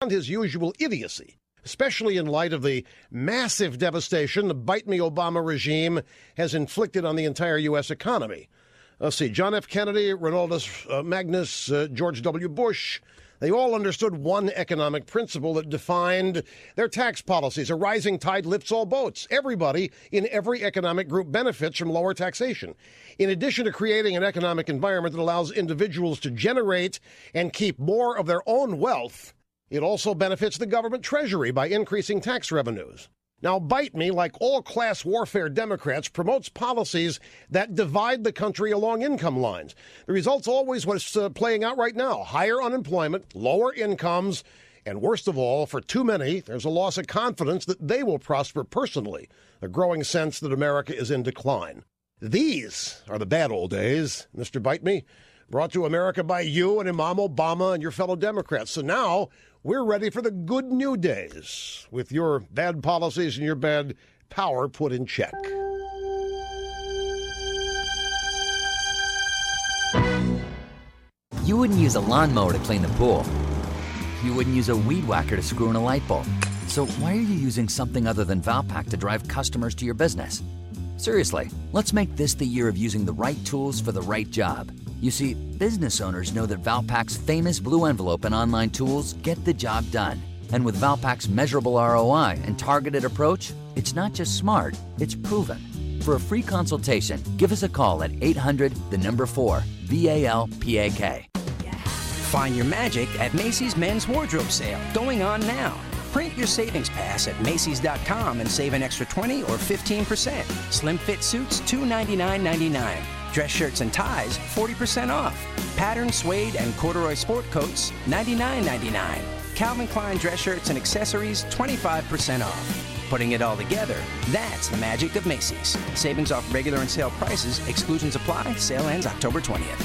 his usual idiocy, especially in light of the massive devastation the Bite Me Obama regime has inflicted on the entire U.S. economy. Let's see, John F. Kennedy, Ronaldus Magnus, George W. Bush, they all understood one economic principle that defined their tax policies. A rising tide lifts all boats. Everybody in every economic group benefits from lower taxation. In addition to creating an economic environment that allows individuals to generate and keep more of their own wealth, it also benefits the government treasury by increasing tax revenues. Now, Bite Me, like all class warfare Democrats, promotes policies that divide the country along income lines. The result's always what's playing out right now: higher unemployment, lower incomes, and worst of all, for too many, there's a loss of confidence that they will prosper personally, a growing sense that America is in decline. These are the bad old days, Mr. Bite Me, brought to America by you and Imam Obama and your fellow Democrats. So now we're ready for the good new days with your bad policies and your bad power put in check. You wouldn't use a lawnmower to clean the pool. You wouldn't use a weed whacker to screw in a light bulb. So why are you using something other than Valpak to drive customers to your business? Seriously, let's make this the year of using the right tools for the right job. You see, business owners know that Valpak's famous blue envelope and online tools get the job done. And with Valpak's measurable ROI and targeted approach, it's not just smart, it's proven. For a free consultation, give us a call at 800-4-VALPAK. Find your magic at Macy's Men's Wardrobe Sale, going on now. Print your savings pass at Macy's.com and save an extra 20 or 15%. Slim fit suits, $299.99. Dress shirts and ties, 40% off. Pattern suede and corduroy sport coats, $99.99. Calvin Klein dress shirts and accessories, 25% off. Putting it all together, that's the magic of Macy's. Savings off regular and sale prices, exclusions apply, sale ends October 20th.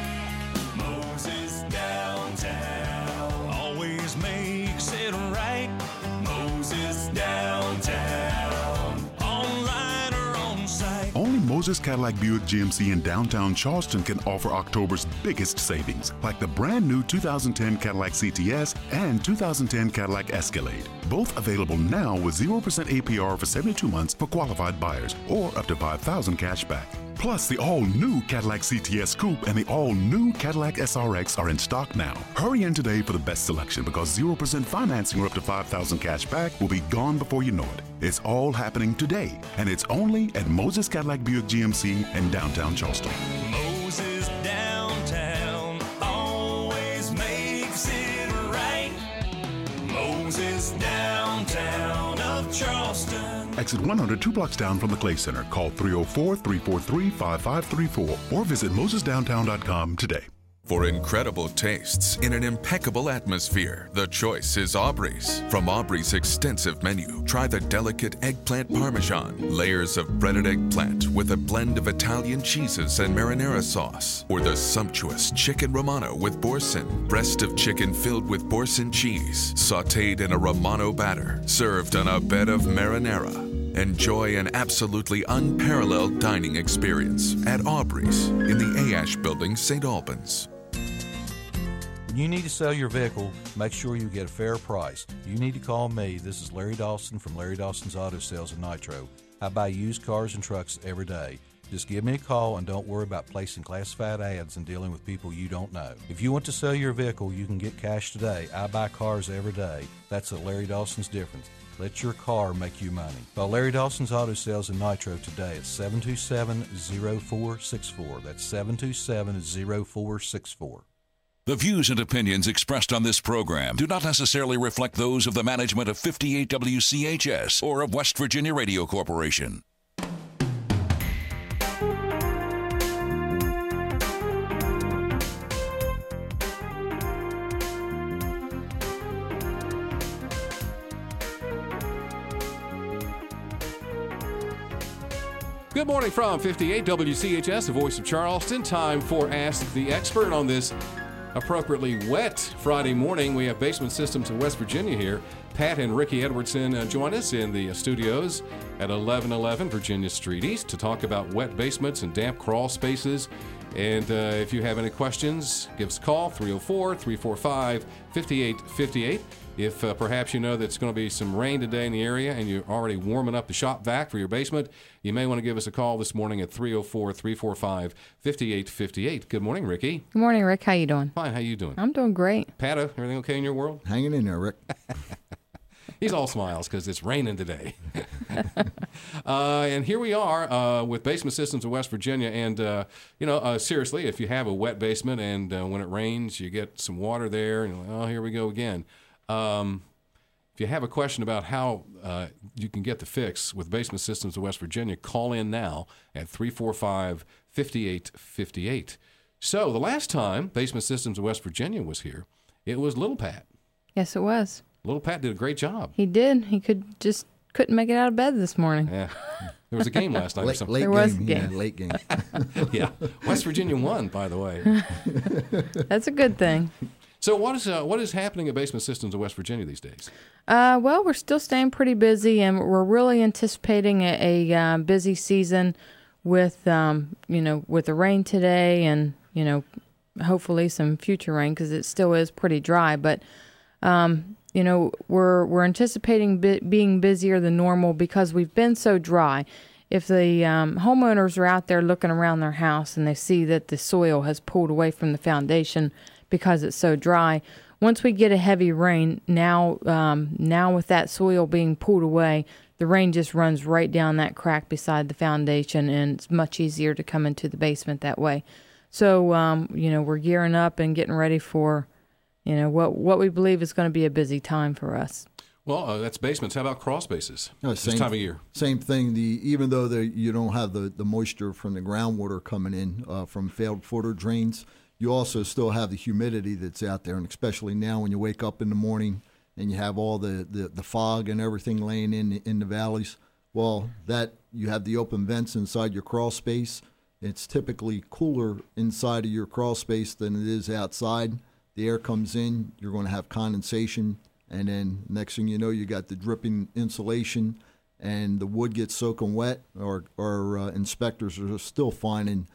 Moses Downtown always makes it right. Moses Downtown, online or on site. Only Moses Cadillac Buick GMC in downtown Charleston can offer October's biggest savings, like the brand new 2010 Cadillac CTS and 2010 Cadillac Escalade. Both available now with 0% APR for 72 months for qualified buyers, or up to $5,000 cash back. Plus, the all-new Cadillac CTS Coupe and the all-new Cadillac SRX are in stock now. Hurry in today for the best selection, because 0% financing or up to $5,000 cash back will be gone before you know it. It's all happening today, and it's only at Moses Cadillac Buick GMC in downtown Charleston. Moses Downtown always makes it right. Moses Downtown of Charleston. Exit 100, 2 blocks down from the Clay Center. Call 304-343-5534 or visit MosesDowntown.com today. For incredible tastes in an impeccable atmosphere, the choice is Aubrey's. From Aubrey's extensive menu, try the delicate eggplant parmesan, layers of breaded eggplant with a blend of Italian cheeses and marinara sauce, or the sumptuous chicken romano with boursin, breast of chicken filled with boursin cheese, sautéed in a romano batter, served on a bed of marinara. Enjoy an absolutely unparalleled dining experience at Aubrey's in the AASH Building, St. Albans. When you need to sell your vehicle, make sure you get a fair price. You need to call me. This is Larry Dawson from Larry Dawson's Auto Sales in Nitro. I buy used cars and trucks every day. Just give me a call and don't worry about placing classified ads and dealing with people you don't know. If you want to sell your vehicle, you can get cash today. I buy cars every day. That's at Larry Dawson's difference. Let your car make you money. Call Larry Dawson's Auto Sales in Nitro today at 727-0464. That's 727-0464. The views and opinions expressed on this program do not necessarily reflect those of the management of 58 WCHS or of West Virginia Radio Corporation. Good morning from 58 WCHS, the voice of Charleston. Time for Ask the Expert on this appropriately wet Friday morning. We have Basement Systems in West Virginia here. Pat and Ricky Edwardson join us in the studios at 1111 Virginia Street East to talk about wet basements and damp crawl spaces. And if you have any questions, give us a call, 304-345-5858. If perhaps you know that it's going to be some rain today in the area and you're already warming up the shop vac for your basement, you may want to give us a call this morning at 304-345-5858. Good morning, Ricky. Good morning, Rick. How you doing? Fine. How you doing? I'm doing great. Pat, everything okay in your world? Hanging in there, Rick. He's all smiles because it's raining today. And here we are with Basement Systems of West Virginia. And, seriously, if you have a wet basement and when it rains, you get some water there, and you're like, oh, here we go again. If you have a question about how you can get the fix with Basement Systems of West Virginia, call in now at 345-5858. So the last time Basement Systems of West Virginia was here, it was Little Pat. Yes, it was. Little Pat did a great job. He did. He couldn't make it out of bed this morning. Yeah. There was a game last night or something. There was a game. Yeah, late game. Yeah. West Virginia won, by the way. That's a good thing. So what is happening at Basement Systems of West Virginia these days? Well, we're still staying pretty busy, and we're really anticipating a busy season with with the rain today and, hopefully some future rain because it still is pretty dry. But, we're anticipating being busier than normal because we've been so dry. If the homeowners are out there looking around their house and they see that the soil has pulled away from the foundation because it's so dry, once we get a heavy rain, now with that soil being pulled away, the rain just runs right down that crack beside the foundation, and it's much easier to come into the basement that way. So, we're gearing up and getting ready for, what we believe is going to be a busy time for us. Well, that's basements. How about crawl spaces this same time of year? Same thing. Even though you don't have the moisture from the groundwater coming in from failed footer drains, you also still have the humidity that's out there, and especially now when you wake up in the morning and you have all the fog and everything laying in the valleys. Well, that you have the open vents inside your crawl space. It's typically cooler inside of your crawl space than it is outside. The air comes in, you're going to have condensation, and then next thing you know, you got the dripping insulation, and the wood gets soaking wet. Our inspectors are still finding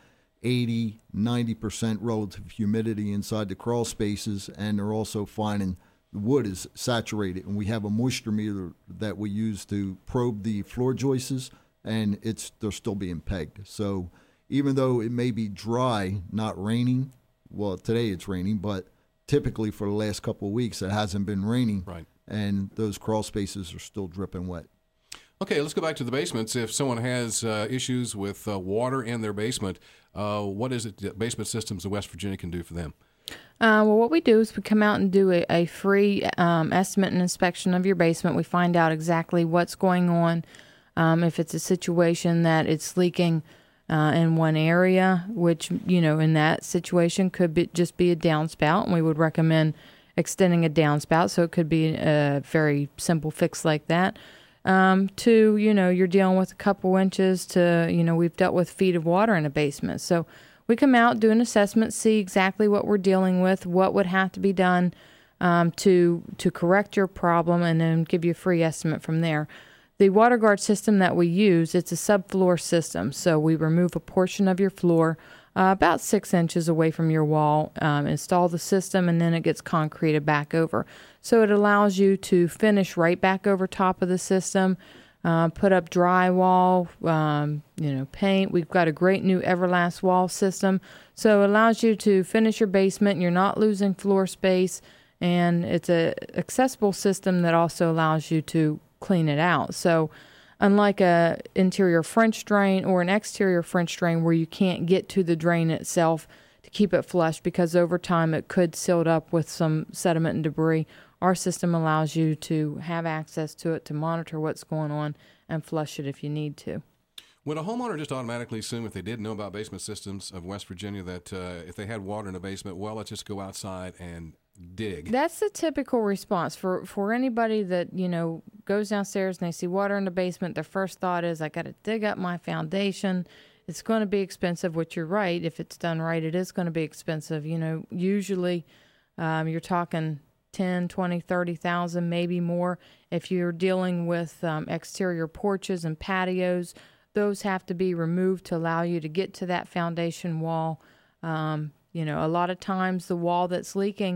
80, 90% relative humidity inside the crawl spaces, and they're also finding the wood is saturated. And we have a moisture meter that we use to probe the floor joists, and they're still being pegged. So even though it may be dry, not raining, well, today it's raining, but typically for the last couple of weeks it hasn't been raining, right? And those crawl spaces are still dripping wet. Okay, let's go back to the basements. If someone has issues with water in their basement, what is it that Basement Systems of West Virginia can do for them? Well, what we do is we come out and do a free estimate and inspection of your basement. We find out exactly what's going on. If it's a situation that it's leaking in one area, which, in that situation could just be a downspout, and we would recommend extending a downspout. So it could be a very simple fix like that. To, you're dealing with a couple inches to, we've dealt with feet of water in a basement. So we come out, do an assessment, see exactly what we're dealing with, what would have to be done to correct your problem, and then give you a free estimate from there. The WaterGuard system that we use, it's a subfloor system. So we remove a portion of your floor about 6 inches away from your wall, install the system, and then it gets concreted back over. So it allows you to finish right back over top of the system, put up drywall, paint. We've got a great new Everlast wall system. So it allows you to finish your basement, and you're not losing floor space, and it's an accessible system that also allows you to clean it out. So unlike a interior French drain or an exterior French drain where you can't get to the drain itself to keep it flush because over time it could silt up with some sediment and debris, our system allows you to have access to it to monitor what's going on and flush it if you need to. Would a homeowner just automatically assume, if they didn't know about Basement Systems of West Virginia, that if they had water in a basement, well, let's just go outside and dig? That's the typical response for anybody that, goes downstairs and they see water in the basement. Their first thought is, I got to dig up my foundation. It's going to be expensive, which you're right. If it's done right, it is going to be expensive. Usually you're talking 10, 20, 30,000, maybe more. If you're dealing with exterior porches and patios, those have to be removed to allow you to get to that foundation wall. A lot of times the wall that's leaking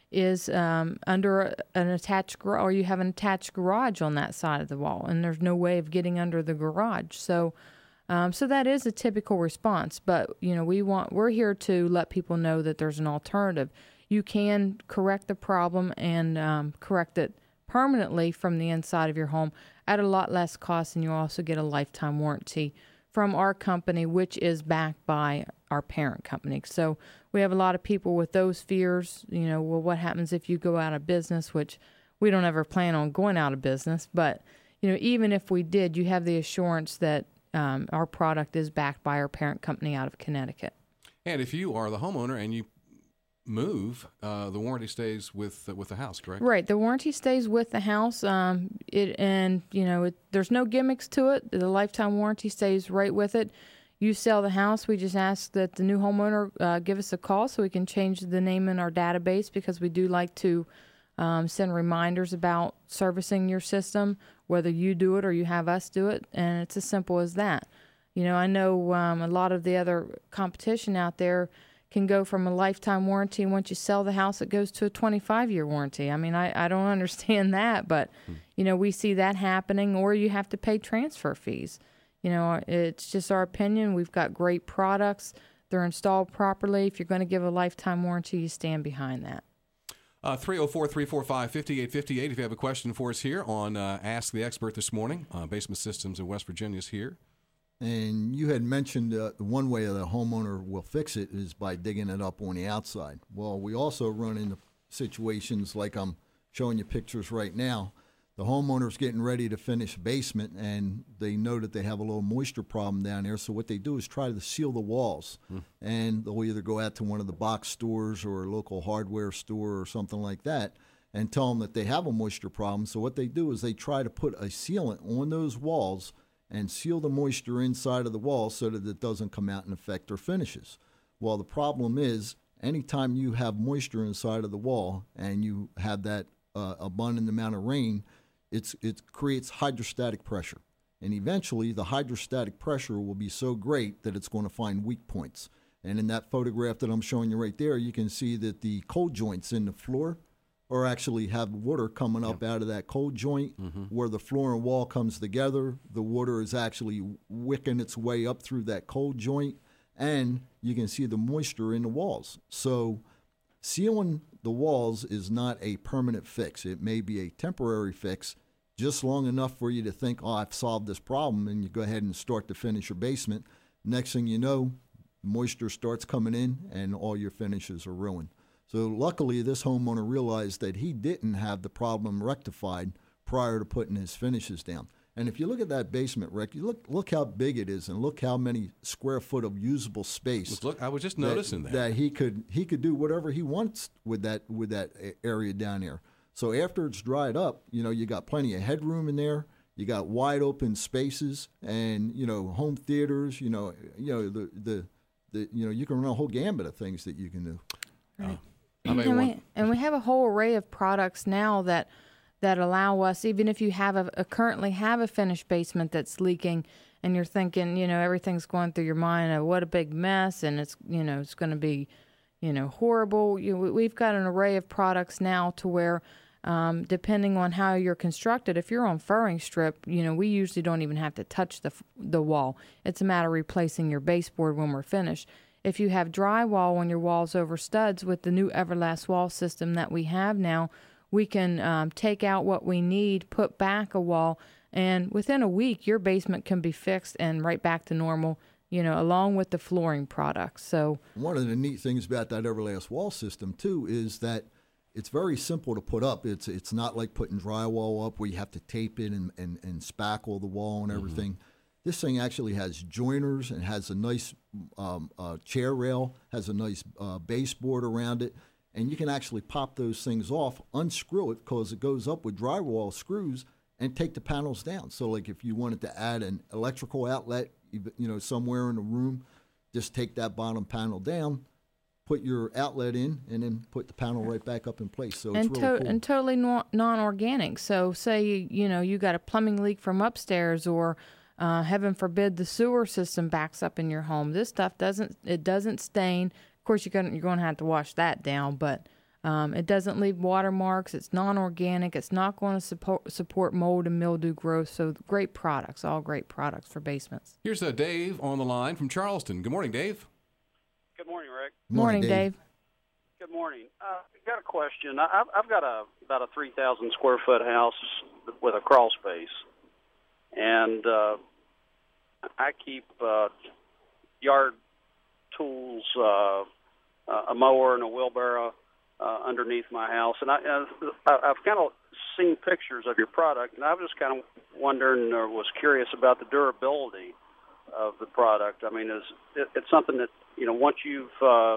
is under an attached garage, or you have an attached garage on that side of the wall, and there's no way of getting under the garage. So that is a typical response. But we're here to let people know that there's an alternative. You can correct the problem and correct it permanently from the inside of your home at a lot less cost, and you also get a lifetime warranty from our company, which is backed by our parent company. So we have a lot of people with those fears, well, what happens if you go out of business, which we don't ever plan on going out of business. But, even if we did, you have the assurance that our product is backed by our parent company out of Connecticut. And if you are the homeowner and you move, the warranty stays with the house, correct? Right. The warranty stays with the house. There's no gimmicks to it. The lifetime warranty stays right with it. You sell the house, we just ask that the new homeowner give us a call so we can change the name in our database, because we do like to send reminders about servicing your system, whether you do it or you have us do it, and it's as simple as that. I know a lot of the other competition out there can go from a lifetime warranty, and once you sell the house, it goes to a 25-year warranty. I mean, I don't understand that, but, we see that happening, or you have to pay transfer fees. It's just our opinion. We've got great products. They're installed properly. If you're going to give a lifetime warranty, you stand behind that. 304-345-5858 if you have a question for us here on Ask the Expert this morning. Basement Systems in West Virginia is here. And you had mentioned one way the homeowner will fix it is by digging it up on the outside. Well, we also run into situations like I'm showing you pictures right now. The homeowner's getting ready to finish a basement, and they know that they have a little moisture problem down there. So what they do is try to seal the walls. And they'll either go out to one of the box stores or a local hardware store or something like that and tell them that they have a moisture problem. So what they do is they try to put a sealant on those walls and seal the moisture inside of the wall so that it doesn't come out and affect their finishes. Well, the problem is anytime you have moisture inside of the wall and you have that abundant amount of rain, it creates hydrostatic pressure. And eventually the hydrostatic pressure will be so great that it's going to find weak points. And in that photograph that I'm showing you right there, you can see that the cold joints in the floor or actually have water coming up out of that cold joint where the floor and wall comes together. The water is actually wicking its way up through that cold joint, and you can see the moisture in the walls. So sealing the walls is not a permanent fix. It may be a temporary fix, just long enough for you to think, I've solved this problem, and you go ahead and start to finish your basement. Next thing you know, moisture starts coming in, and all your finishes are ruined. So luckily, this homeowner realized that he didn't have the problem rectified prior to putting his finishes down. And if you look at that basement, Rick, you look how big it is, and look how many square foot of usable space. Look, I was just noticing that he could do whatever he wants with that area down there. So after it's dried up, you got plenty of headroom in there. You got wide open spaces, and home theaters. You can run a whole gambit of things that you can do. Right. And we have a whole array of products now that allow us, even if you have currently have a finished basement that's leaking, and you're thinking, everything's going through your mind of what a big mess, and it's going to be, horrible. We've got an array of products now to where, depending on how you're constructed, if you're on furring strip, we usually don't even have to touch the wall. It's a matter of replacing your baseboard when we're finished. If you have drywall on your walls over studs, with the new Everlast wall system that we have now, we can take out what we need, put back a wall, and within a week, your basement can be fixed and right back to normal, along with the flooring products. So one of the neat things about that Everlast wall system, too, is that it's very simple to put up. It's not like putting drywall up where you have to tape it and spackle the wall and everything. This thing actually has joiners and has a nice chair rail, has a nice baseboard around it, and you can actually pop those things off, unscrew it because it goes up with drywall screws, and take the panels down. So like if you wanted to add an electrical outlet, somewhere in the room, just take that bottom panel down, put your outlet in, and then put the panel right back up in place. So it's really cool. And totally non-organic. So say you got a plumbing leak from upstairs, or heaven forbid the sewer system backs up in your home. This stuff doesn't stain. Of course, you're going to have to wash that down, but It doesn't leave watermarks. It's non-organic. It's not going to support mold and mildew growth. So great products, all great products for basements. Here's Dave on the line from Charleston. Good morning, Dave. Good morning, Rick. Morning, Dave. Good morning. Got a question. I've got about a 3,000 square foot house with a crawl space, and I keep yard tools, a mower and a wheelbarrow underneath my house, and I've kind of seen pictures of your product, and I was just kind of wondering or was curious about the durability of the product. I mean, it's something that, once you've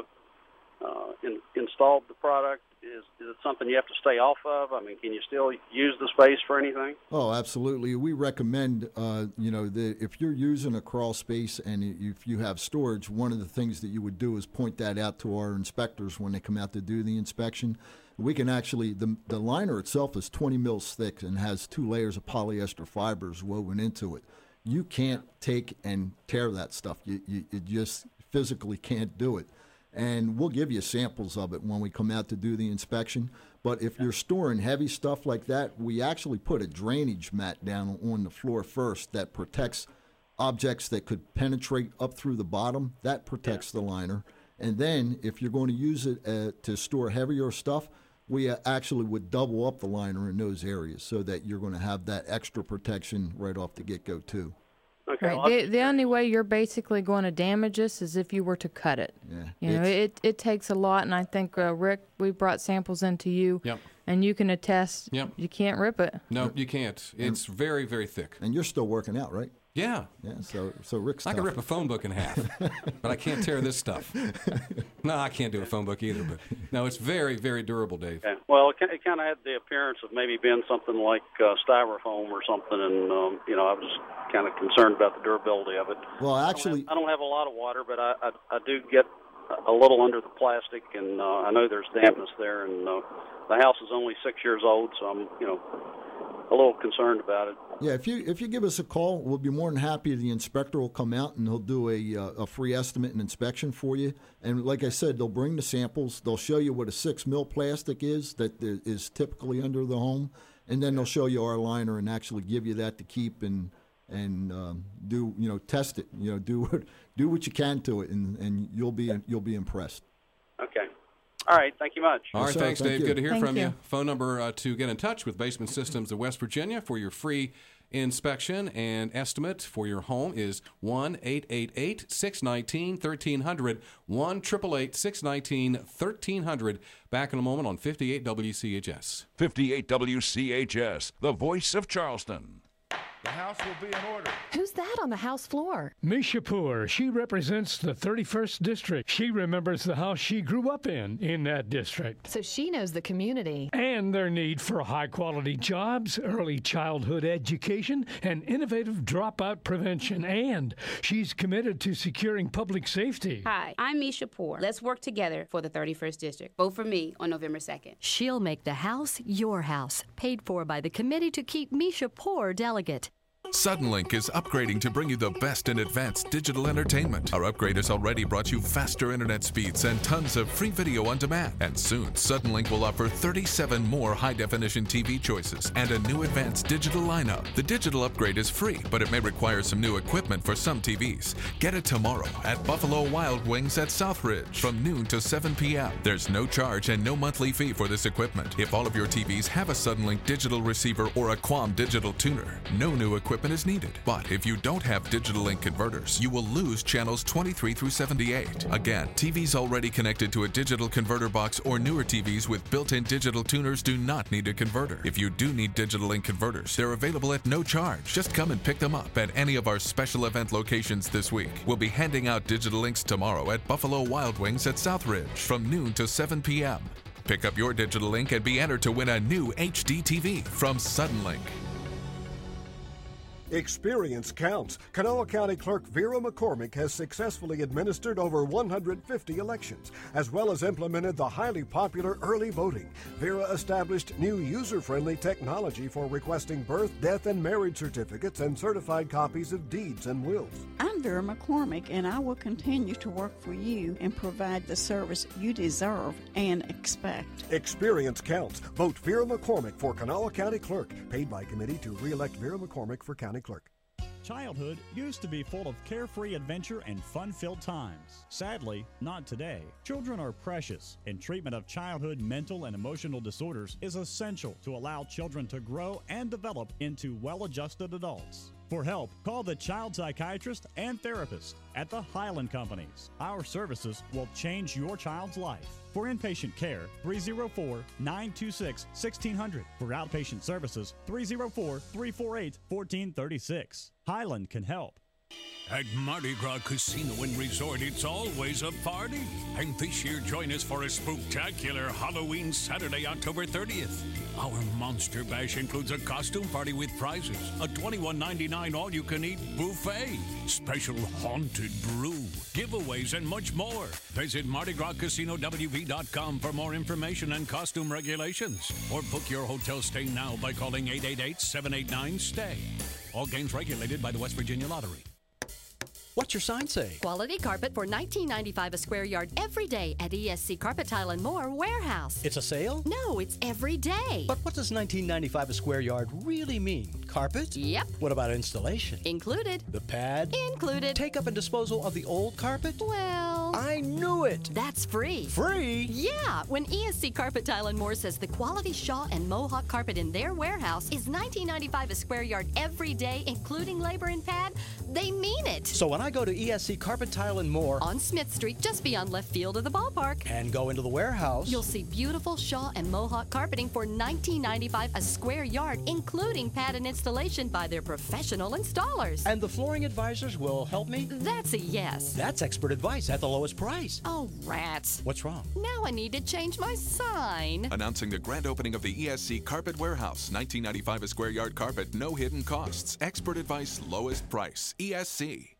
installed the product, is it something you have to stay off of? I mean, can you still use the space for anything? Oh, absolutely. We recommend, if you're using a crawl space and if you have storage, one of the things that you would do is point that out to our inspectors when they come out to do the inspection. We can actually, the liner itself is 20 mils thick and has 2 layers of polyester fibers woven into it. You can't take and tear that stuff. You just physically can't do it. And we'll give you samples of it when we come out to do the inspection. But if you're storing heavy stuff like that, we actually put a drainage mat down on the floor first that protects objects that could penetrate up through the bottom. That protects the liner. And then if you're going to use it to store heavier stuff, we actually would double up the liner in those areas so that you're going to have that extra protection right off the get-go too. Okay. Right. The only way you're basically going to damage this is if you were to cut it. Yeah. It takes a lot, and I think, Rick, we brought samples into you, and you can attest you can't rip it. No, you can't. It's very, very thick. And you're still working out, right? Yeah. Yeah, so Rick's I can rip a phone book in half, but I can't tear this stuff. No, I can't do a phone book either, but no, it's very, very durable, Dave. Okay. Well, it kind of had the appearance of maybe being something like styrofoam or something, and, I was kind of concerned about the durability of it. Well, actually, I don't have a lot of water, but I do get a little under the plastic, and I know there's dampness there, and the house is only 6 years old, so I'm, a little concerned about it. Yeah, if you give us a call, we'll be more than happy. The inspector will come out and he'll do a free estimate and inspection for you. And like I said, they'll bring the samples. They'll show you what a 6 mil plastic is that is typically under the home, and then they'll show you our liner and actually give you that to keep and do test it. Do what you can to it, and you'll be impressed. Okay. All right. Thank you much. All right. Sir, Thanks, thank Dave. you. Good to hear Thank from you. you. Phone number to get in touch with Basement Systems of West Virginia for your free inspection and estimate for your home is 1-888-619-1300, 1-888-619-1300. Back in a moment on 58 WCHS. 58 WCHS, the voice of Charleston. The house will be in order. Who's that on the house floor? Misha Poor. She represents the 31st District. She remembers the house she grew up in that district. So she knows the community. And their need for high-quality jobs, early childhood education, and innovative dropout prevention. And she's committed to securing public safety. Hi, I'm Misha Poor. Let's work together for the 31st District. Vote for me on November 2nd. She'll make the house your house. Paid for by the committee to keep Misha Poor delegate. Suddenlink is upgrading to bring you the best in advanced digital entertainment. Our upgrade has already brought you faster internet speeds and tons of free video on demand. And soon, Suddenlink will offer 37 more high-definition TV choices and a new advanced digital lineup. The digital upgrade is free, but it may require some new equipment for some TVs. Get it tomorrow at Buffalo Wild Wings at Southridge from noon to 7 p.m. There's no charge and no monthly fee for this equipment. If all of your TVs have a Suddenlink digital receiver or a QAM digital tuner, no new equipment is needed. But if you don't have digital link converters, you will lose channels 23 through 78. Again, TVs already connected to a digital converter box or newer TVs with built-in digital tuners do not need a converter. If you do need digital link converters, they're available at no charge. Just come and pick them up at any of our special event locations this week. We'll be handing out digital links tomorrow at Buffalo Wild Wings at Southridge from noon to 7 p.m. Pick up your digital link and be entered to win a new HD TV from Suddenlink. Experience counts. Kanawha County Clerk Vera McCormick has successfully administered over 150 elections, as well as implemented the highly popular early voting. Vera established new user-friendly technology for requesting birth, death, and marriage certificates and certified copies of deeds and wills. I'm Vera McCormick, and I will continue to work for you and provide the service you deserve and expect. Experience counts. Vote Vera McCormick for Kanawha County Clerk. Paid by committee to re-elect Vera McCormick for County Clerk. Childhood used to be full of carefree adventure and fun-filled times. Sadly, not today. Children are precious, and treatment of childhood mental and emotional disorders is essential to allow children to grow and develop into well-adjusted adults. For help, call the child psychiatrist and therapist at the Highland Companies. Our services will change your child's life. For inpatient care, 304-926-1600. For outpatient services, 304-348-1436. Highland can help. At Mardi Gras Casino and Resort, it's always a party. And this year, join us for a spectacular Halloween Saturday, October 30th. Our Monster Bash includes a costume party with prizes, a $21.99 all-you-can-eat buffet, special haunted brew, giveaways, and much more. Visit MardiGrasCasinoWV.com for more information and costume regulations. Or book your hotel stay now by calling 888-789-STAY. All games regulated by the West Virginia Lottery. What's your sign say? Quality carpet for $19.95 a square yard every day at ESC Carpet Tile and More Warehouse. It's a sale? No, it's every day. But what does $19.95 a square yard really mean? Carpet? Yep. What about installation? Included. The pad? Included. Take up and disposal of the old carpet? Well, I knew it. That's free. Free? Yeah. When ESC Carpet Tile and More says the quality Shaw and Mohawk carpet in their warehouse is $19.95 a square yard every day, including labor and pad, they mean it. So when I go to ESC Carpet Tile and More on Smith Street, just beyond left field of the ballpark, and go into the warehouse, you'll see beautiful Shaw and Mohawk carpeting for $19.95 a square yard, including pad and installation by their professional installers. And the flooring advisors will help me? That's a yes. That's expert advice at the lowest price. Oh, rats. What's wrong? Now I need to change my sign. Announcing the grand opening of the ESC Carpet Warehouse. $19.95 a square yard carpet, no hidden costs. Expert advice, lowest price. ESC.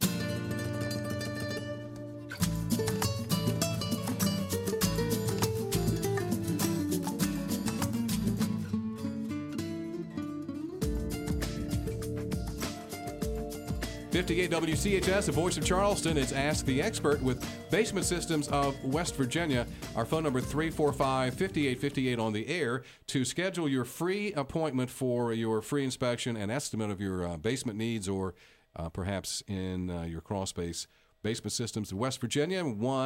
58 WCHS, the voice of Charleston. It's Ask the Expert with Basement Systems of West Virginia. Our phone number 345-5858 on the air to schedule your free appointment for your free inspection and estimate of your basement needs, or perhaps in your crawl space. Basement Systems of West Virginia,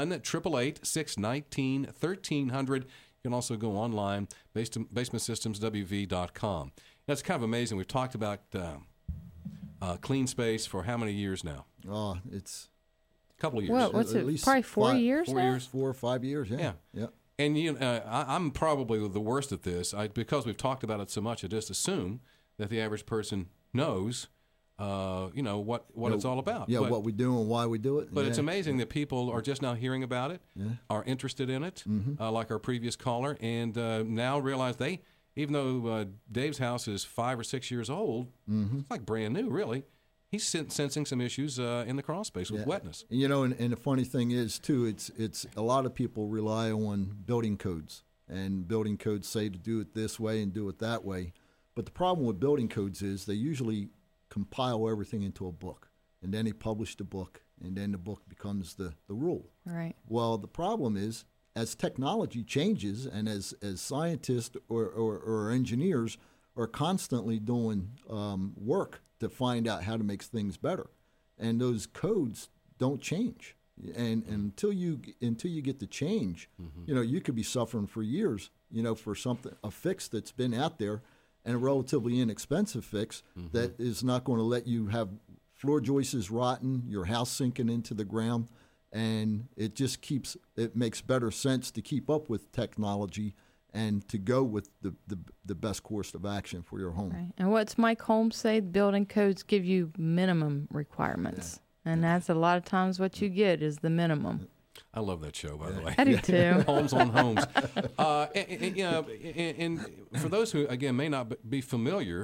1-888-619-1300. You can also go online, basementsystemswv.com. That's kind of amazing. We've talked about clean space for how many years now? Oh, it's a couple of years. Well, what's it? Probably 4 years now? 4 years. 4 or 5 years, yeah. And I'm probably the worst at this. Because we've talked about it so much, I just assume that the average person knows what it's all about. Yeah, what we do and why we do it. But it's amazing that people are just now hearing about it, are interested in it, like our previous caller, and now realize even though Dave's house is 5 or 6 years old, it's like brand new, really. He's sensing some issues in the crawl space with wetness. And the funny thing is, too, it's a lot of people rely on building codes, and building codes say to do it this way and do it that way. But the problem with building codes is they usually compile everything into a book, and then they publish the book, and then the book becomes the rule. Right. Well, the problem is, as technology changes and as scientists or engineers are constantly doing work to find out how to make things better, and those codes don't change, and until you get the change, you could be suffering for years, for a fix that's been out there, and a relatively inexpensive fix that is not going to let you have floor joists rotten, your house sinking into the ground. And it makes better sense to keep up with technology and to go with the best course of action for your home. Right. And what's Mike Holmes say? Building codes give you minimum requirements. Yeah. And that's a lot of times what you get is the minimum. I love that show, by the way. I do too. Homes on Homes. And for those who, again, may not be familiar,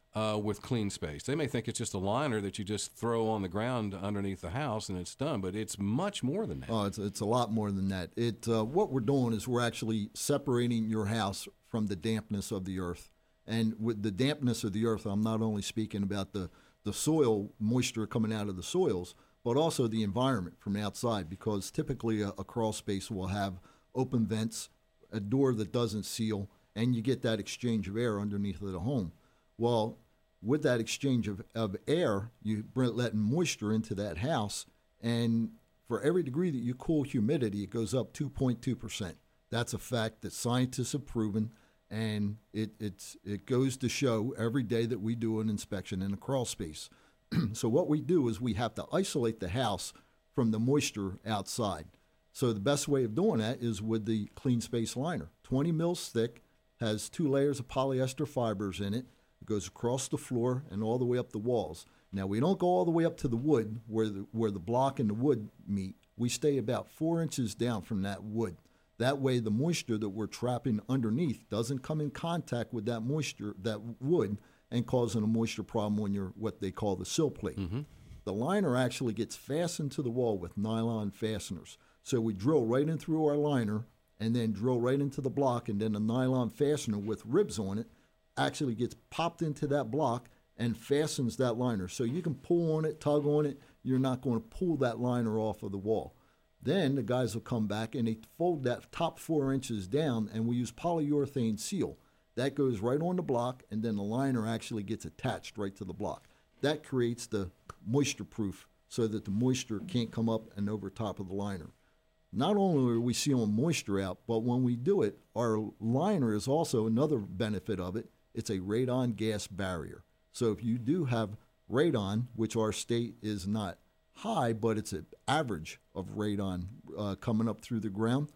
with Clean Space. They may think it's just a liner that you just throw on the ground underneath the house and it's done, but it's much more than that. Oh, it's a lot more than that. What we're doing is we're actually separating your house from the dampness of the earth. And with the dampness of the earth, I'm not only speaking about the soil moisture coming out of the soils, but also the environment from outside, because typically a crawl space will have open vents, a door that doesn't seal, and you get that exchange of air underneath of the home. Well, with that exchange of air, you're letting moisture into that house, and for every degree that you cool humidity, it goes up 2.2%. That's a fact that scientists have proven, and it goes to show every day that we do an inspection in a crawl space. So what we do is we have to isolate the house from the moisture outside. So the best way of doing that is with the Clean Space liner. 20 mils thick, has 2 layers of polyester fibers in it. It goes across the floor and all the way up the walls. Now, we don't go all the way up to the wood where the block and the wood meet. We stay about 4 inches down from that wood. That way, the moisture that we're trapping underneath doesn't come in contact with that moisture, that wood, and causing a moisture problem on your what they call the sill plate. Mm-hmm. The liner actually gets fastened to the wall with nylon fasteners. So we drill right in through our liner and then drill right into the block, and then a nylon fastener with ribs on it actually gets popped into that block and fastens that liner. So you can pull on it, tug on it. You're not going to pull that liner off of the wall. Then the guys will come back and they fold that top 4 inches down, and we use polyurethane seal. That goes right on the block, and then the liner actually gets attached right to the block. That creates the moisture proof so that the moisture can't come up and over top of the liner. Not only are we sealing moisture out, but when we do it, our liner is also another benefit of it. It's a radon gas barrier. So if you do have radon, which our state is not high, but it's an average of radon coming up through the ground,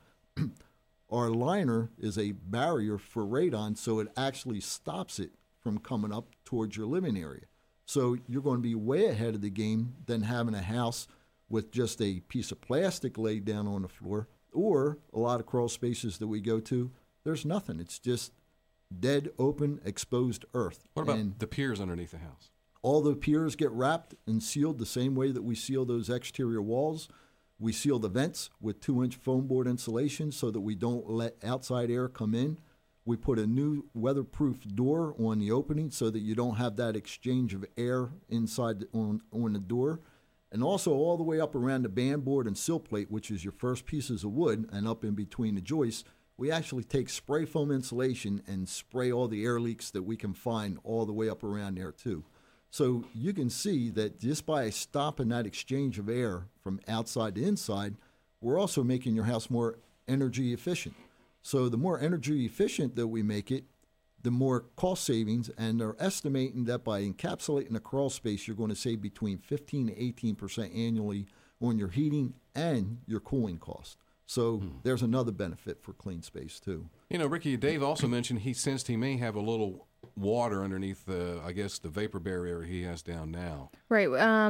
our liner is a barrier for radon, so it actually stops it from coming up towards your living area. So you're going to be way ahead of the game than having a house with just a piece of plastic laid down on the floor, or a lot of crawl spaces that we go to, there's nothing. It's just dead, open, exposed earth. What about the piers underneath the house? All the piers get wrapped and sealed the same way that we seal those exterior walls. We seal the vents with 2-inch foam board insulation so that we don't let outside air come in. We put a new weatherproof door on the opening so that you don't have that exchange of air inside on the door. And also all the way up around the band board and sill plate, which is your first pieces of wood, and up in between the joists, we actually take spray foam insulation and spray all the air leaks that we can find all the way up around there too. So you can see that just by stopping that exchange of air from outside to inside, we're also making your house more energy efficient. So the more energy efficient that we make it, the more cost savings, and they're estimating that by encapsulating a crawl space, you're going to save between 15 to 18% annually on your heating and your cooling cost. So there's another benefit for Clean Space too. You know, Ricky, Dave also mentioned he sensed he may have a little water underneath the vapor barrier he has down now. Right.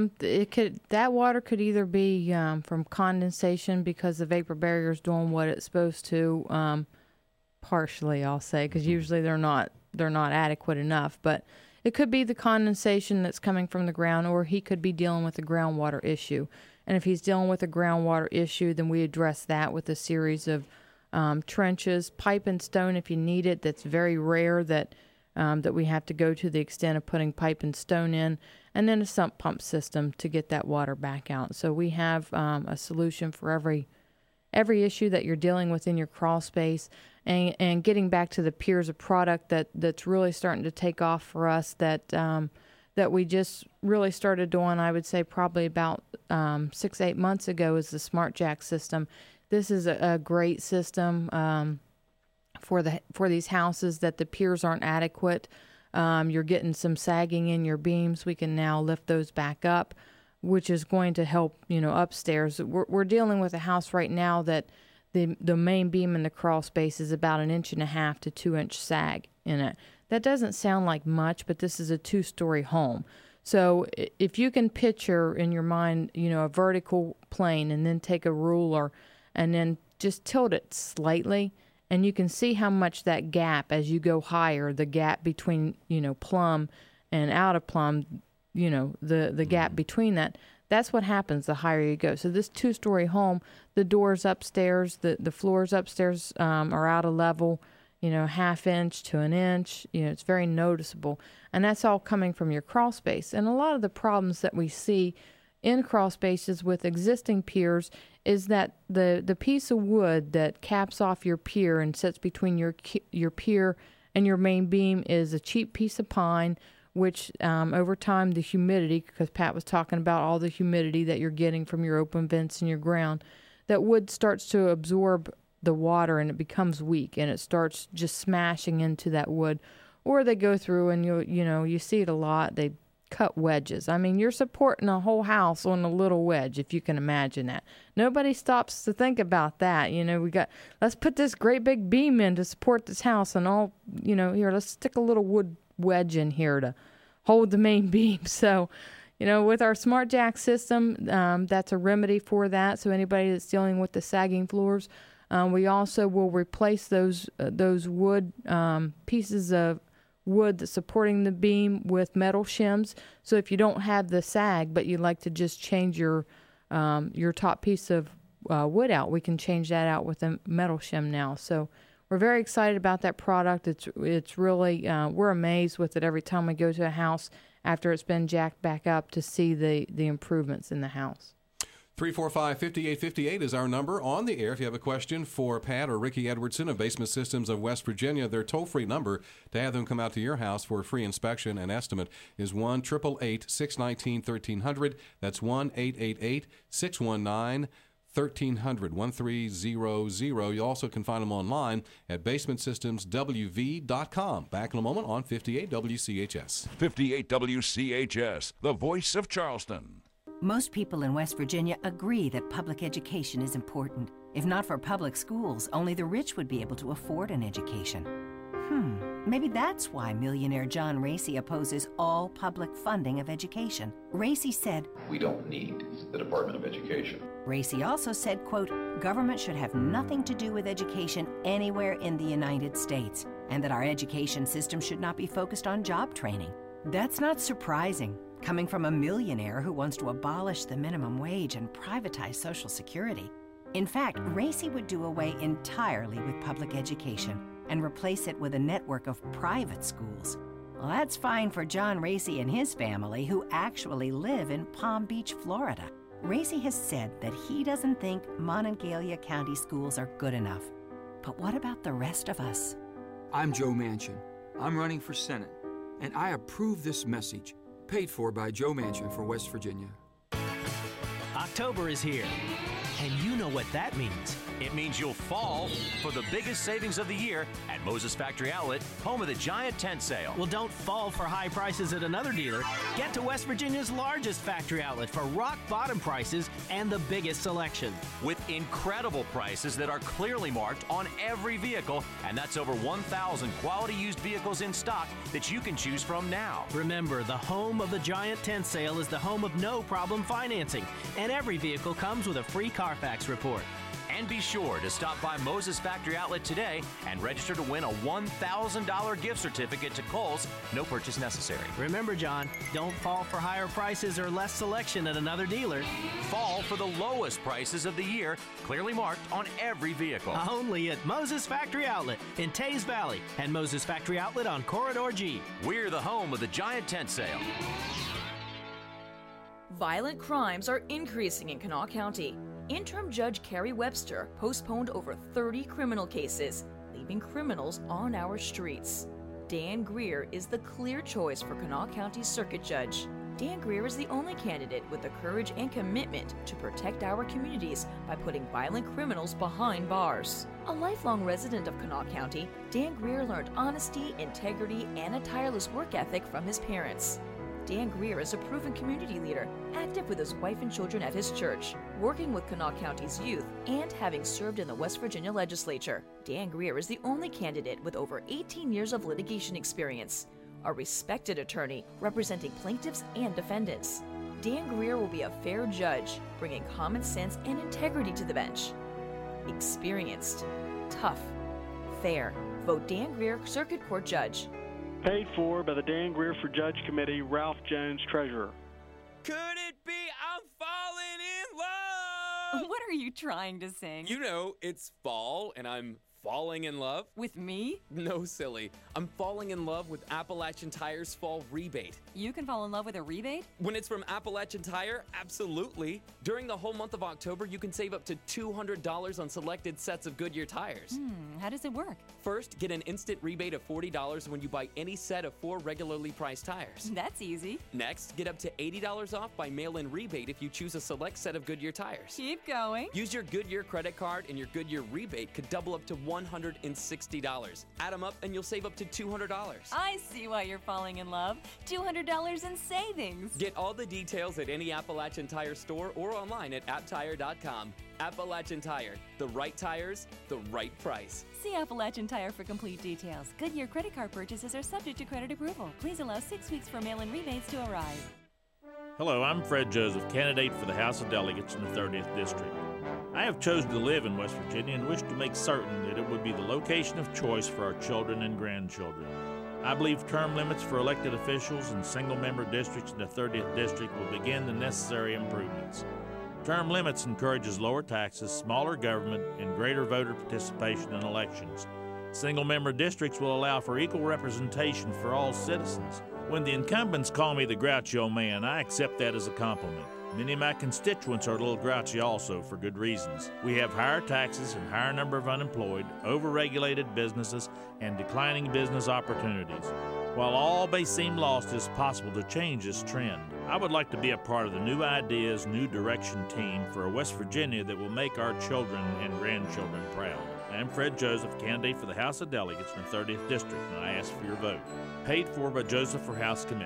That water could either be from condensation because the vapor barrier is doing what it's supposed to. Partially, I'll say, because usually they're not adequate enough. But it could be the condensation that's coming from the ground, or he could be dealing with a groundwater issue. And if he's dealing with a groundwater issue, then we address that with a series of trenches, pipe and stone if you need it. That's very rare that we have to go to the extent of putting pipe and stone in, and then a sump pump system to get that water back out. So we have a solution for every issue that you're dealing with in your crawl space. And getting back to the piers of product that's really starting to take off for us, that we just really started doing, I would say probably about 6-8 months ago, is the Smart Jack system. This is a great system for these houses that the piers aren't adequate. You're getting some sagging in your beams. We can now lift those back up, which is going to help, upstairs. We're dealing with a house right now that the main beam in the crawl space is about 1.5 inch to 2 inch sag in it. That doesn't sound like much, but this is a 2-story home. So if you can picture in your mind, a vertical plane, and then take a ruler and then just tilt it slightly, and you can see how much that gap, as you go higher, the gap between, plumb and out of plumb, the gap between that. That's what happens the higher you go. So this 2-story home, the doors upstairs, the floors upstairs are out of level, ½ inch to an inch. It's very noticeable. And that's all coming from your crawl space. And a lot of the problems that we see in crawl spaces with existing piers is that the piece of wood that caps off your pier and sits between your pier and your main beam is a cheap piece of pine, which over time the humidity, because Pat was talking about all the humidity that you're getting from your open vents in your ground, that wood starts to absorb the water and it becomes weak and it starts just smashing into that wood. Or they go through and you see it a lot, they cut wedges. I mean, you're supporting a whole house on a little wedge, if you can imagine that. Nobody stops to think about that. Let's put this great big beam in to support this house and all, here, let's stick a little wood wedge in here to hold the main beam. So, with our Smart Jack system, that's a remedy for that. So anybody that's dealing with the sagging floors, we also will replace those wood pieces of wood that's supporting the beam with metal shims. So if you don't have the sag, but you'd like to just change your top piece of wood out, we can change that out with a metal shim now. So we're very excited about that product. It's really, we're amazed with it every time we go to a house after it's been jacked back up to see the improvements in the house. 345-5858 is our number on the air. If you have a question for Pat or Ricky Edwardson of Basement Systems of West Virginia, their toll-free number to have them come out to your house for a free inspection and estimate is 1-888-619-1300. That's 1-888-619-1300, 1300. You also can find them online at basementsystemswv.com. Back in a moment on 58 WCHS. 58 WCHS, the voice of Charleston. Most people in West Virginia agree that public education is important. If not for public schools, only the rich would be able to afford an education. Maybe that's why millionaire John Racy opposes all public funding of education. Racy said, "We don't need the Department of Education." Racy also said, quote, "Government should have nothing to do with education anywhere in the United States, and that our education system should not be focused on job training." That's not surprising, coming from a millionaire who wants to abolish the minimum wage and privatize Social Security. In fact, Racy would do away entirely with public education and replace it with a network of private schools. Well, that's fine for John Racy and his family, who actually live in Palm Beach, Florida. Racy has said that he doesn't think Monongalia County schools are good enough. But what about the rest of us? I'm Joe Manchin. I'm running for Senate, and I approve this message, paid for by Joe Manchin for West Virginia. October is here, and you know what that means. It means you'll fall for the biggest savings of the year at Moses Factory Outlet, home of the giant tent sale. Well, don't fall for high prices at another dealer. Get to West Virginia's largest factory outlet for rock bottom prices and the biggest selection. With incredible prices that are clearly marked on every vehicle, and that's over 1,000 quality used vehicles in stock that you can choose from now. Remember, the home of the giant tent sale is the home of no problem financing, and every vehicle comes with a free Carfax report. And be sure to stop by Moses Factory Outlet today and register to win a $1,000 gift certificate to Kohl's. No purchase necessary. Remember, John, don't fall for higher prices or less selection at another dealer. Fall for the lowest prices of the year, clearly marked on every vehicle. Only at Moses Factory Outlet in Tays Valley and Moses Factory Outlet on Corridor G. We're the home of the giant tent sale. Violent crimes are increasing in Kanawha County. Interim Judge Carrie Webster postponed over 30 criminal cases, leaving criminals on our streets. Dan Greer is the clear choice for Kanawha County Circuit Judge. Dan Greer is the only candidate with the courage and commitment to protect our communities by putting violent criminals behind bars. A lifelong resident of Kanawha County, Dan Greer learned honesty, integrity, and a tireless work ethic from his parents. Dan Greer is a proven community leader, active with his wife and children at his church, working with Kanawha County's youth, and having served in the West Virginia legislature. Dan Greer is the only candidate with over 18 years of litigation experience, a respected attorney representing plaintiffs and defendants. Dan Greer will be a fair judge, bringing common sense and integrity to the bench. Experienced, tough, fair. Vote Dan Greer, Circuit Court Judge. Paid for by the Dan Greer for Judge Committee, Ralph Jones, Treasurer. Could it be I'm falling in love? What are you trying to sing? You know, it's fall and I'm falling in love. With me? No, silly. I'm falling in love with Appalachian Tire's fall rebate. You can fall in love with a rebate? When it's from Appalachian Tire, absolutely. During the whole month of October, you can save up to $200 on selected sets of Goodyear tires. How does it work? First, get an instant rebate of $40 when you buy any set of 4 regularly priced tires. That's easy. Next, get up to $80 off by mail-in rebate if you choose a select set of Goodyear tires. Keep going. Use your Goodyear credit card and your Goodyear rebate could double up to $160. Add them up and you'll save up to $200. I see why you're falling in love. $200 in savings. Get all the details at any Appalachian Tire store or online at apptire.com. Appalachian Tire, the right tires, the right price. See Appalachian Tire for complete details. Goodyear credit card purchases are subject to credit approval. Please allow 6 weeks for mail-in rebates to arrive. Hello, I'm Fred Joseph, candidate for the House of Delegates in the 30th District. I have chosen to live in West Virginia and wish to make certain that it would be the location of choice for our children and grandchildren. I believe term limits for elected officials and single-member districts in the 30th District will begin the necessary improvements. Term limits encourages lower taxes, smaller government, and greater voter participation in elections. Single-member districts will allow for equal representation for all citizens. When the incumbents call me the grouchy old man, I accept that as a compliment. Many of my constituents are a little grouchy also for good reasons. We have higher taxes and higher number of unemployed, overregulated businesses, and declining business opportunities. While all may seem lost, it is possible to change this trend. I would like to be a part of the New Ideas, New Direction team for a West Virginia that will make our children and grandchildren proud. I am Fred Joseph, candidate for the House of Delegates in the 30th District, and I ask for your vote. Paid for by Joseph for House Committee.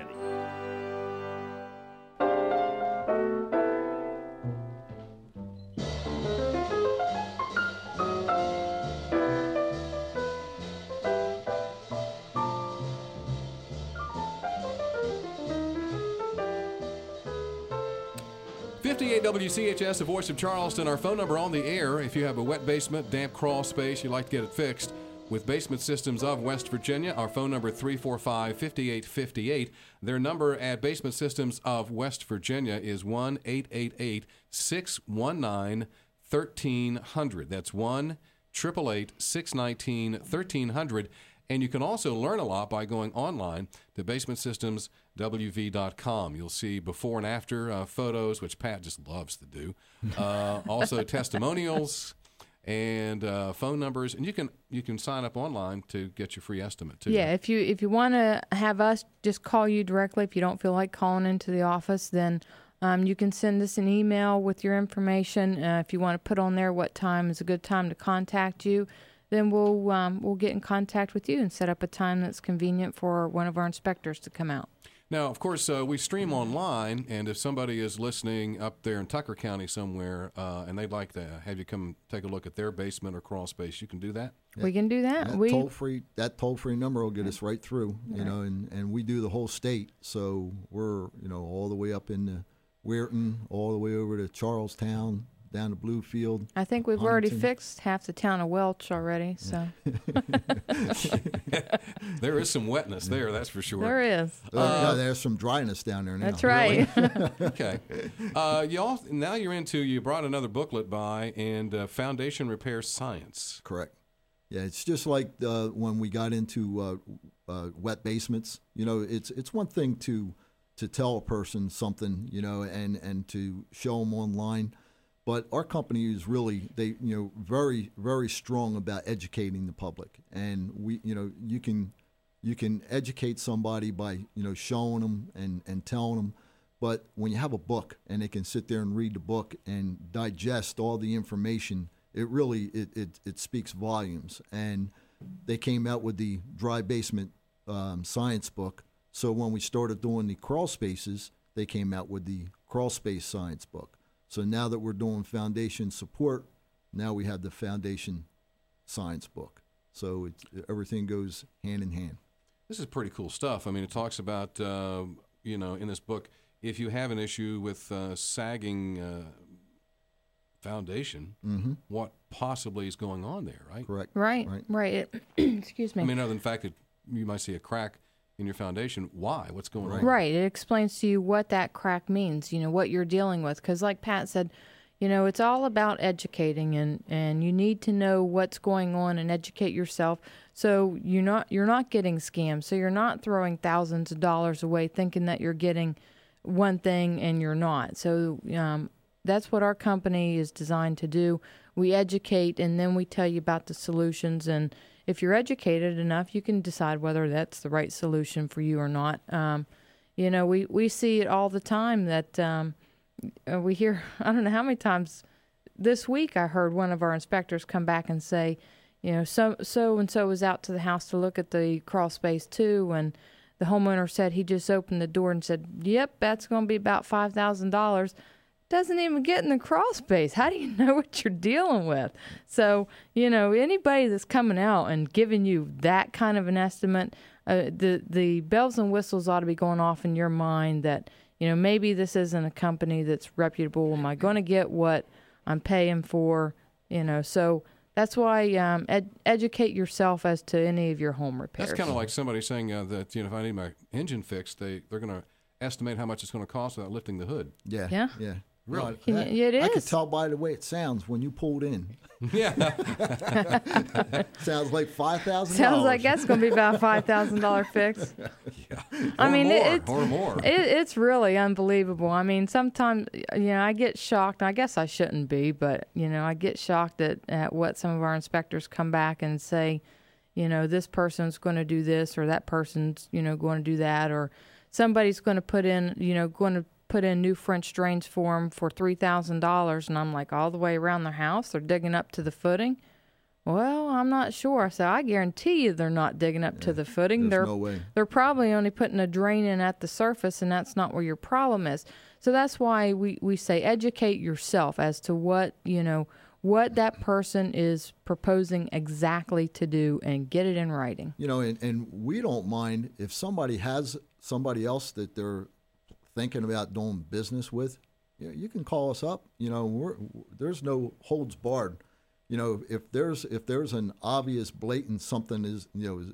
WCHS, the voice of Charleston. Our phone number on the air, if you have a wet basement, damp crawl space, you'd like to get it fixed with Basement Systems of West Virginia. Our phone number 345-5858. Their number at Basement Systems of West Virginia is 1-888-619-1300. That's 1-888-619-1300. And you can also learn a lot by going online to basementsystemswv.com. You'll see before and after photos, which Pat just loves to do. Also testimonials and phone numbers, and you can sign up online to get your free estimate too. Yeah, if you want to have us just call you directly, if you don't feel like calling into the office, then you can send us an email with your information. If you want to put on there what time is a good time to contact you, then we'll get in contact with you and set up a time that's convenient for one of our inspectors to come out. Now, of course, we stream online, and if somebody is listening up there in Tucker County somewhere and they'd like to have you come take a look at their basement or crawl space, you can do that? We can do that. That toll-free number will get us right through, and we do the whole state. So we're, all the way up into Weirton, all the way over to Charlestown, down to Bluefield. I think we've already fixed half the town of Welch already, so. There is some wetness there, that's for sure. There is. No, there's some dryness down there now. That's right. Okay. Now you brought another booklet by, and Foundation Repair Science. Correct. Yeah, it's just like when we got into wet basements. It's one thing to tell a person something, and to show them online. But our company is really, very, very strong about educating the public. And you can educate somebody by, showing them and telling them. But when you have a book and they can sit there and read the book and digest all the information, it really, it speaks volumes. And they came out with the dry basement science book. So when we started doing the crawl spaces, they came out with the crawl space science book. So now that we're doing foundation support, now we have the foundation science book. So everything goes hand in hand. This is pretty cool stuff. I mean, it talks about, in this book, if you have an issue with sagging foundation, what possibly is going on there, right? Correct. Right. Excuse me. I mean, other than the fact that you might see a crack in your foundation why, what's going on. Right. It explains to you what that crack means, what you're dealing with. Because like Pat said, it's all about educating, and you need to know what's going on and educate yourself so you're not getting scammed. So you're not throwing thousands of dollars away thinking that you're getting one thing and you're not. So that's what our company is designed to do. We educate, and then we tell you about the solutions. And if you're educated enough, you can decide whether that's the right solution for you or not. We see it all the time that we hear, I don't know how many times this week I heard one of our inspectors come back and say, so-and-so was out to the house to look at the crawl space too, and the homeowner said he just opened the door and said, yep, that's going to be about $5,000. Doesn't even get in the crawl space. How do you know what you're dealing with? So, anybody that's coming out and giving you that kind of an estimate, the bells and whistles ought to be going off in your mind that, maybe this isn't a company that's reputable. Am I going to get what I'm paying for? So that's why educate yourself as to any of your home repairs. That's kind of like somebody saying that, if I need my engine fixed, they're going to estimate how much it's going to cost without lifting the hood. Yeah. Really? It is. I could tell by the way it sounds when you pulled in. Yeah. Sounds like $5,000. Sounds like that's going to be about $5,000 fix. Yeah. Or more. It's really unbelievable. I mean, sometimes, I get shocked. I guess I shouldn't be, but, I get shocked at what some of our inspectors come back and say, this person's going to do this, or that person's, going to do that, or somebody's going to put in new French drains for them for $3,000, and I'm like, all the way around their house, they're digging up to the footing. Well, I'm not sure. So I guarantee you they're not digging up to the footing. There's no way. They're probably only putting a drain in at the surface, and that's not where your problem is. So that's why we say educate yourself as to what that person is proposing exactly to do, and get it in writing. And we don't mind if somebody has somebody else that they're thinking about doing business with. You can call us up. There's no holds barred. If there's an obvious, blatant something is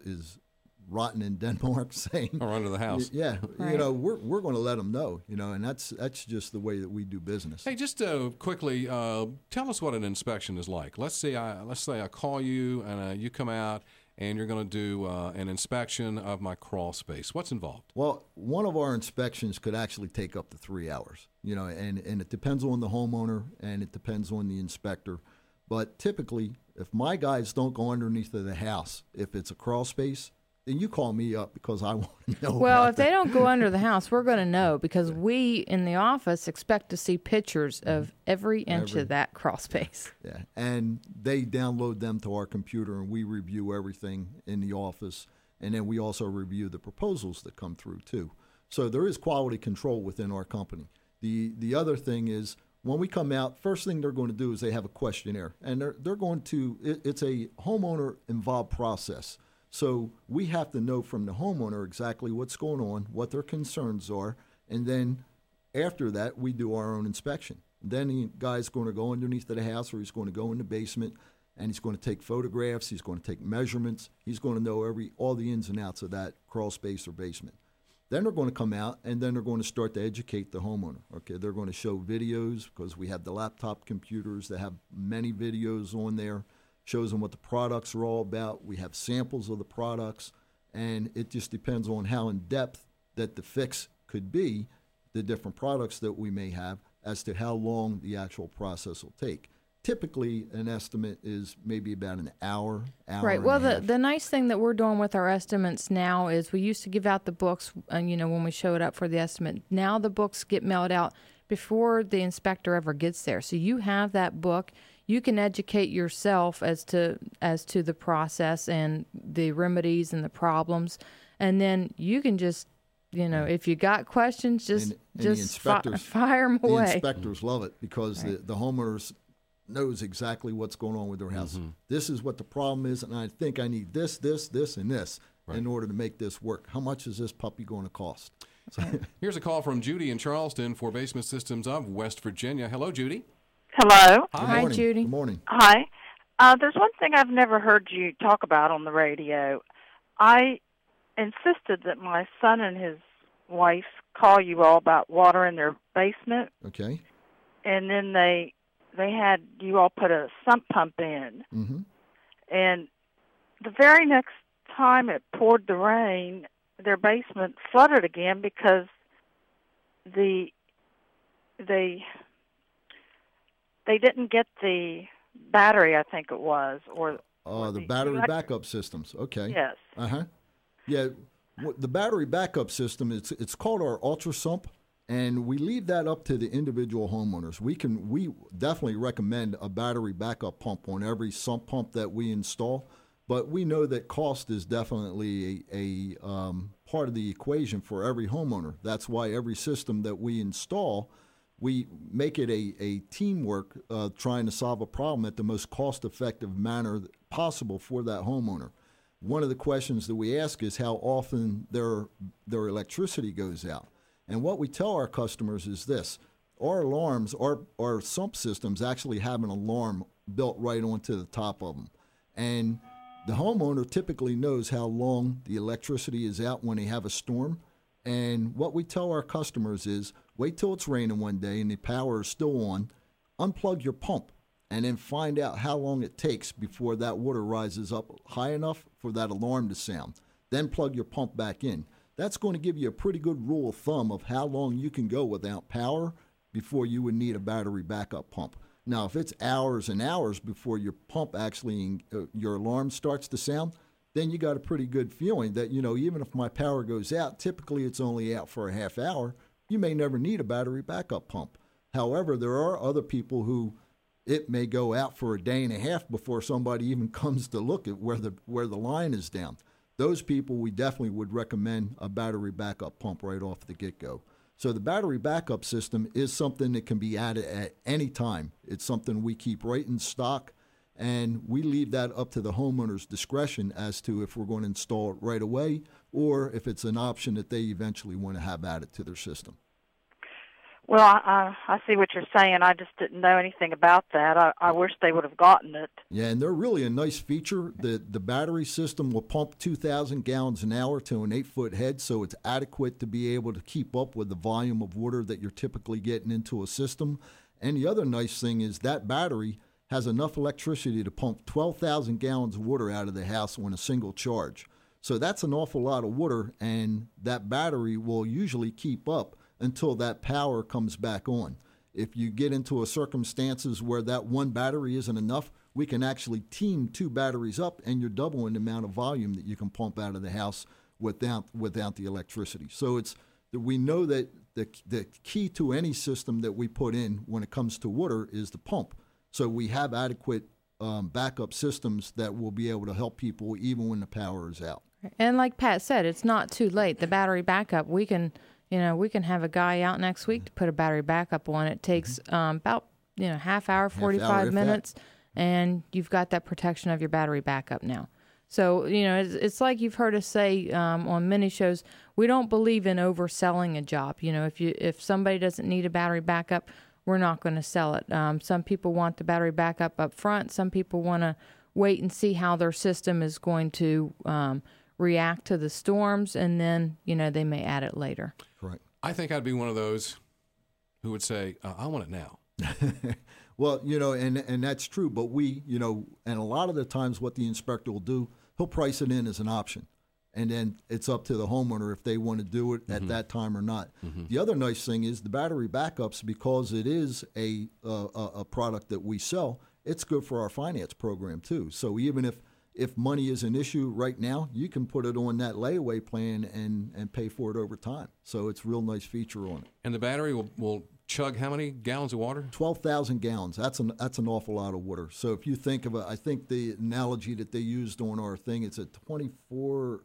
rotten in Denmark, saying or under the house. Right. We're going to let them know. And that's just the way that we do business. Hey, just quickly, tell us what an inspection is like. Let's say I call you and you come out and you're going to do an inspection of my crawl space. What's involved? Well, one of our inspections could actually take up to 3 hours, and it depends on the homeowner and it depends on the inspector. But typically, if my guys don't go underneath of the house, if it's a crawl space, then you call me up because I want to know. Well, if they don't go under the house, we're going to know, because we in the office expect to see pictures of every inch of that crawl space. Yeah, and they download them to our computer, and we review everything in the office, and then we also review the proposals that come through too. So there is quality control within our company. The other thing is, when we come out, first thing they're going to do is they have a questionnaire, and they're going to. It's a homeowner involved process. So we have to know from the homeowner exactly what's going on, what their concerns are, and then after that, we do our own inspection. Then the guy's going to go underneath the house, or he's going to go in the basement, and he's going to take photographs, he's going to take measurements, he's going to know all the ins and outs of that crawl space or basement. Then they're going to come out, and then they're going to start to educate the homeowner. Okay, they're going to show videos, because we have the laptop computers that have many videos on there. Shows them what the products are all about. We have samples of the products, and it just depends on how in depth that the fix could be, the different products that we may have, as to how long the actual process will take. Typically, an estimate is maybe about an hour. Right. Well, the nice thing that we're doing with our estimates now is we used to give out the books, when we showed up for the estimate. Now the books get mailed out before the inspector ever gets there. So you have that book. You can educate yourself as to the process and the remedies and the problems, and then you can just, if you got questions, just fire them away. The inspectors love it, because the homeowners knows exactly what's going on with their house. Mm-hmm. This is what the problem is, and I think I need this, and this in order to make this work. How much is this puppy going to cost? So here's a call from Judy in Charleston for Basement Systems of West Virginia. Hello, Judy. Hello. Hi, Judy. Good morning. Hi. There's one thing I've never heard you talk about on the radio. I insisted that my son and his wife call you all about water in their basement. Okay. And then they had you all put a sump pump in. Mm-hmm. And the very next time it poured the rain, their basement flooded again because they didn't get the battery, I think it was, or the battery backup systems. Okay. Yes. Yeah, the battery backup system, it's called our Ultra Sump, and we leave that up to the individual homeowners. We definitely recommend a battery backup pump on every sump pump that we install, but we know that cost is definitely a part of the equation for every homeowner. That's why every system that we install, we make it a teamwork trying to solve a problem at the most cost-effective manner possible for that homeowner. One of the questions that we ask is how often their electricity goes out. And what we tell our customers is this: our alarms, our sump systems actually have an alarm built right onto the top of them. And the homeowner typically knows how long the electricity is out when they have a storm. And what we tell our customers is wait till it's raining one day and the power is still on, unplug your pump, and then find out how long it takes before that water rises up high enough for that alarm to sound. Then plug your pump back in. That's going to give you a pretty good rule of thumb of how long you can go without power before you would need a battery backup pump. Now, if it's hours and hours before your pump actually, your alarm starts to sound, then you got a pretty good feeling that, even if my power goes out, typically it's only out for a half hour, you may never need a battery backup pump. However, there are other people who it may go out for a day and a half before somebody even comes to look at where the line is down. Those people, we definitely would recommend a battery backup pump right off the get-go. So the battery backup system is something that can be added at any time. It's something we keep right in stock, and we leave that up to the homeowner's discretion as to if we're going to install it right away or if it's an option that they eventually want to have added to their system. Well, I see what you're saying. I just didn't know anything about that. I wish they would have gotten it. Yeah, and they're really a nice feature. The battery system will pump 2,000 gallons an hour to an 8-foot head, so it's adequate to be able to keep up with the volume of water that you're typically getting into a system. And the other nice thing is that battery has enough electricity to pump 12,000 gallons of water out of the house on a single charge. So that's an awful lot of water, and that battery will usually keep up until that power comes back on. If you get into a circumstances where that one battery isn't enough, we can actually team 2 batteries up, and you're doubling the amount of volume that you can pump out of the house without the electricity. So we know that the key to any system that we put in when it comes to water is the pump. So we have adequate backup systems that will be able to help people even when the power is out. And like Pat said, it's not too late. The battery backup, we can have a guy out next week to put a battery backup on. It takes about half hour, 45 minutes, and you've got that protection of your battery backup now. So, it's like you've heard us say on many shows, we don't believe in overselling a job. If somebody doesn't need a battery backup, we're not going to sell it. Some people want the battery backup up front. Some people want to wait and see how their system is going to react to the storms, and then, they may add it later. Correct. I think I'd be one of those who would say, I want it now. Well, and that's true, but and a lot of the times what the inspector will do, he'll price it in as an option. And then it's up to the homeowner if they want to do it at that time or not. Mm-hmm. The other nice thing is the battery backups, because it is a product that we sell, it's good for our finance program too. So even if money is an issue right now, you can put it on that layaway plan and pay for it over time. So it's a real nice feature on it. And the battery will chug how many gallons of water? 12,000 gallons. That's an awful lot of water. So if you think of I think the analogy that they used on our thing, it's a 24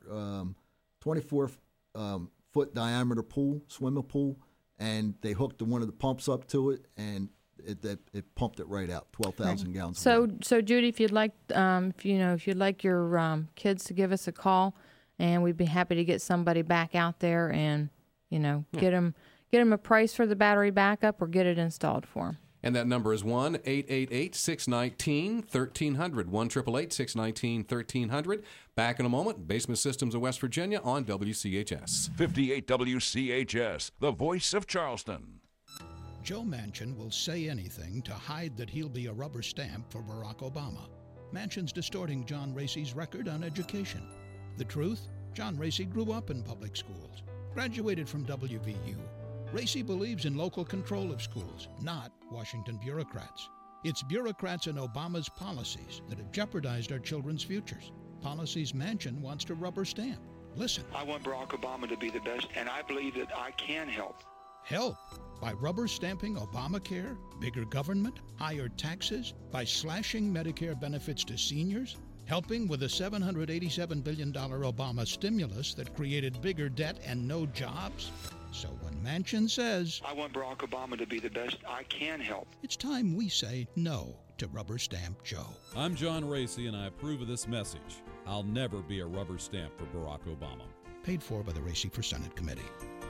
foot diameter pool, swimming pool, and they hooked one of the pumps up to it, and it pumped it right out, 12,000 gallons. So Judy, if you'd like, if you'd like your kids to give us a call, and we'd be happy to get somebody back out there and get them a price for the battery backup or get it installed for them. And that number is 1-888-619-1300. 1-888-619-1300. Back in a moment. Basement Systems of West Virginia on WCHS. 58 WCHS, the voice of Charleston. Joe Manchin will say anything to hide that he'll be a rubber stamp for Barack Obama. Manchin's distorting John Racy's record on education. The truth? John Racy grew up in public schools, graduated from WVU. Racy believes in local control of schools, not Washington bureaucrats. It's bureaucrats and Obama's policies that have jeopardized our children's futures. Policies Manchin wants to rubber stamp. Listen. I want Barack Obama to be the best, and I believe that I can help. Help? By rubber stamping Obamacare, bigger government, higher taxes, by slashing Medicare benefits to seniors, helping with a $787 billion Obama stimulus that created bigger debt and no jobs. So when Manchin says, I want Barack Obama to be the best, I can help. It's time we say no to Rubber Stamp Joe. I'm John Racy, and I approve of this message. I'll never be a rubber stamp for Barack Obama. Paid for by the Racy for Senate Committee.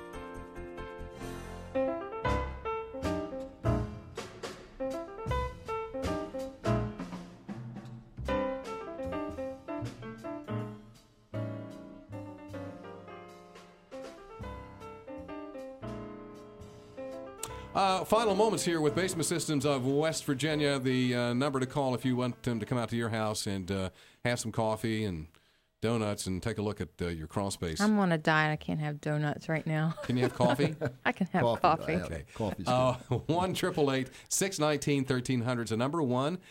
Final moments here with Basement Systems of West Virginia. The number to call if you want them to come out to your house and have some coffee and donuts and take a look at your crawl space. I'm on a diet. I can't have donuts right now. Can you have coffee? I can have coffee. Okay. Coffee's 1-888-619-1300 is the number.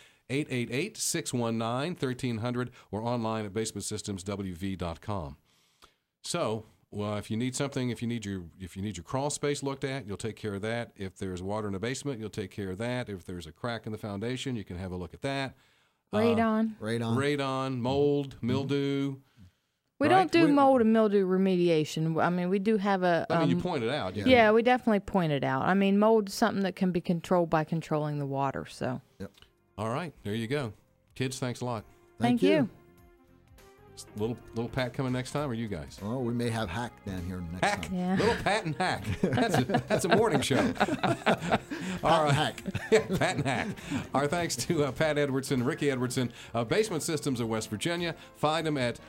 1-888-619-1300 or online at basementsystemswv.com. So, well, if you need something, if you need your crawl space looked at, you'll take care of that. If there's water in the basement, you'll take care of that. If there's a crack in the foundation, you can have a look at that. Radon, mold, mildew. We don't do mold and mildew remediation. I mean, we do have a... you point it out. Yeah, we definitely point it out. I mean, mold is something that can be controlled by controlling the water, so... Yep. All right, there you go. Kids, thanks a lot. Thank you. Little Pat coming next time, or you guys? Oh, we may have Hack down here next time. Yeah. Little Pat and Hack. That's a morning show. All right. Hack. Pat and Hack. Our thanks to Pat Edwardson, Ricky Edwardson, Basement Systems of West Virginia. Find them at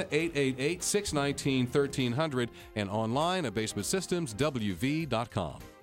1-888-619-1300 and online at basementsystemswv.com.